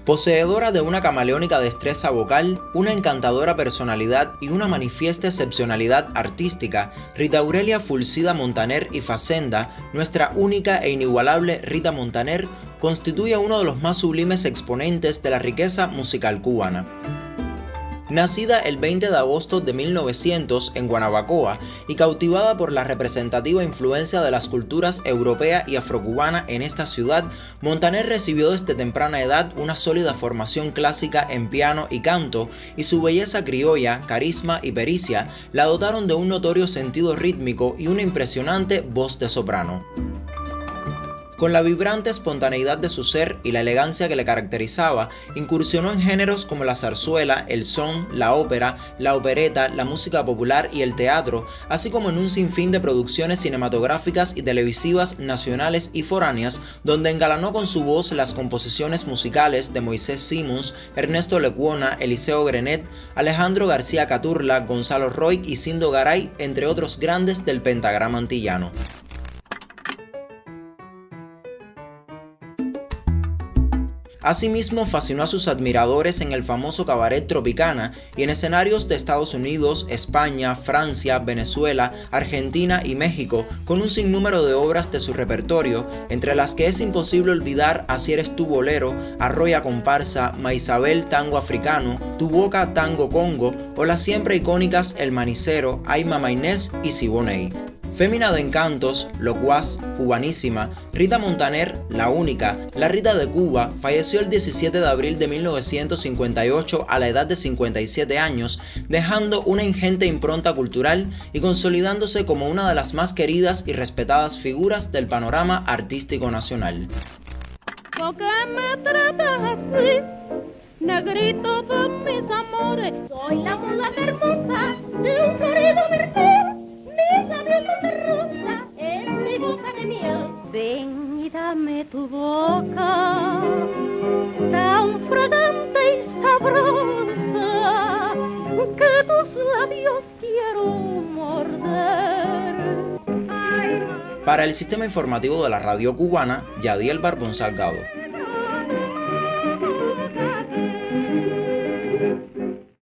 Poseedora de una camaleónica destreza vocal, una encantadora personalidad y una manifiesta excepcionalidad artística, Rita Aurelia Fulsida Montaner y Facenda, nuestra única e inigualable Rita Montaner, constituye uno de los más sublimes exponentes de la riqueza musical cubana. Nacida el 20 de agosto de 1900 en Guanabacoa y cautivada por la representativa influencia de las culturas europea y afrocubana en esta ciudad, Montaner recibió desde temprana edad una sólida formación clásica en piano y canto, y su belleza criolla, carisma y pericia la dotaron de un notorio sentido rítmico y una impresionante voz de soprano. Con la vibrante espontaneidad de su ser y la elegancia que le caracterizaba, incursionó en géneros como la zarzuela, el son, la ópera, la opereta, la música popular y el teatro, así como en un sinfín de producciones cinematográficas y televisivas nacionales y foráneas, donde engalanó con su voz las composiciones musicales de Moisés Simons, Ernesto Lecuona, Eliseo Grenet, Alejandro García Caturla, Gonzalo Roig y Cindo Garay, entre otros grandes del pentagrama antillano. Asimismo, fascinó a sus admiradores en el famoso cabaret Tropicana y en escenarios de Estados Unidos, España, Francia, Venezuela, Argentina y México, con un sinnúmero de obras de su repertorio, entre las que es imposible olvidar Así eres tú bolero, Arroya comparsa, Maisabel tango africano, Tu boca tango congo o las siempre icónicas El manicero, Ay Mama Inés y Siboney. Fémina de encantos, locuaz, cubanísima, Rita Montaner, la única, la Rita de Cuba, falleció el 17 de abril de 1958 a la edad de 57 años, dejando una ingente impronta cultural y consolidándose como una de las más queridas y respetadas figuras del panorama artístico nacional. ¿Por qué me tratas así, negrito de mis amores? Soy la mulata hermosa de un florido merced. Mis labios son de rosa, es mi boca de miel. Ven y dame tu boca, tan fragante y sabrosa, que tus labios quiero morder. Para el Sistema Informativo de la Radio Cubana, Yadiel Barbón Salgado.